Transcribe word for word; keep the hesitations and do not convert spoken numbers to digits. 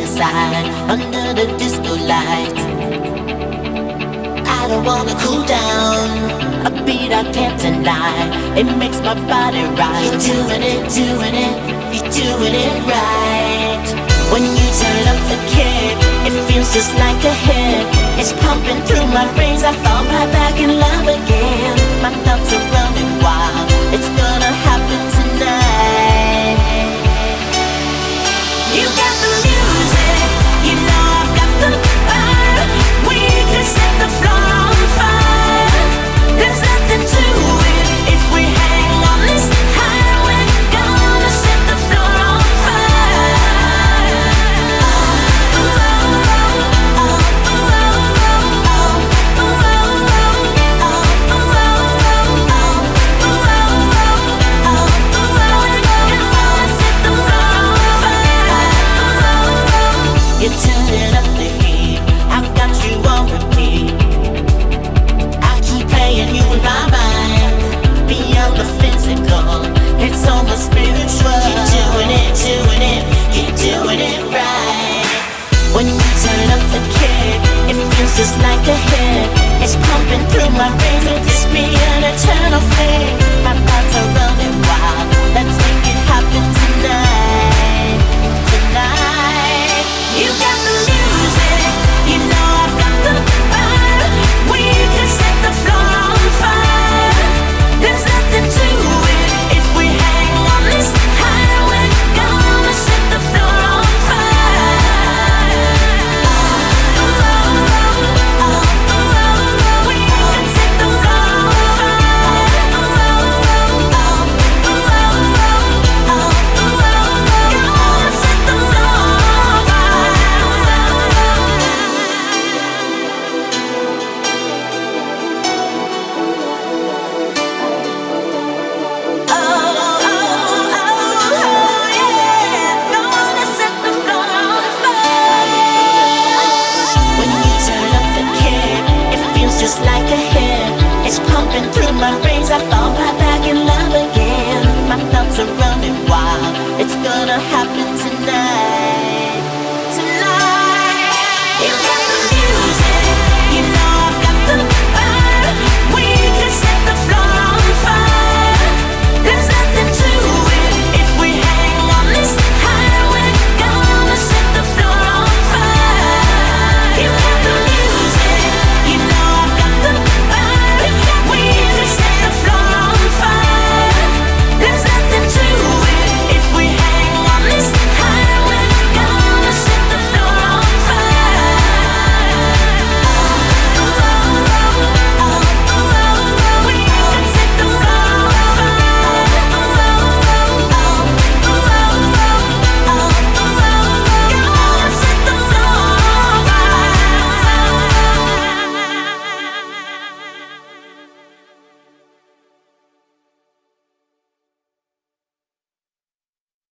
inside under the disco lights. I don't wanna cool down, a beat I can't deny. It makes my body right. You're doing it, doing it, you're doing it right. When you turn up the kick, it feels just like a hit. It's pumping through my veins, I fall right back in love again. My thoughts are running wild, it's gonna happen tonight. You got the music, you know I've got the fire. We can set the floor on fire. There's nothing to it if we hang on this highway. Gonna set the floor on fire. Oh, oh, oh, oh, oh, oh, oh, oh, oh, oh, oh, you're turning up the heat, I've got you on repeat. I keep playing you in my mind, beyond the physical, it's almost spiritual. You're doing it, doing it, you're doing it right. When you turn up the kick, it feels just like a hit. It's pumping through my veins, let this be an eternal thing. My thoughts are running wild, let's make it happen tonight, tonight. You got the music, you know I've got the fire. We can set the floor on fire. There's nothing to it if we hang on this highway. Gonna set the floor on fire. Oh, oh, oh, oh, oh, we can set the floor on fire. Oh, oh, oh, oh, oh, oh, gonna set the floor on fire. Just like a hit, it's pumping through my veins. I fall right back in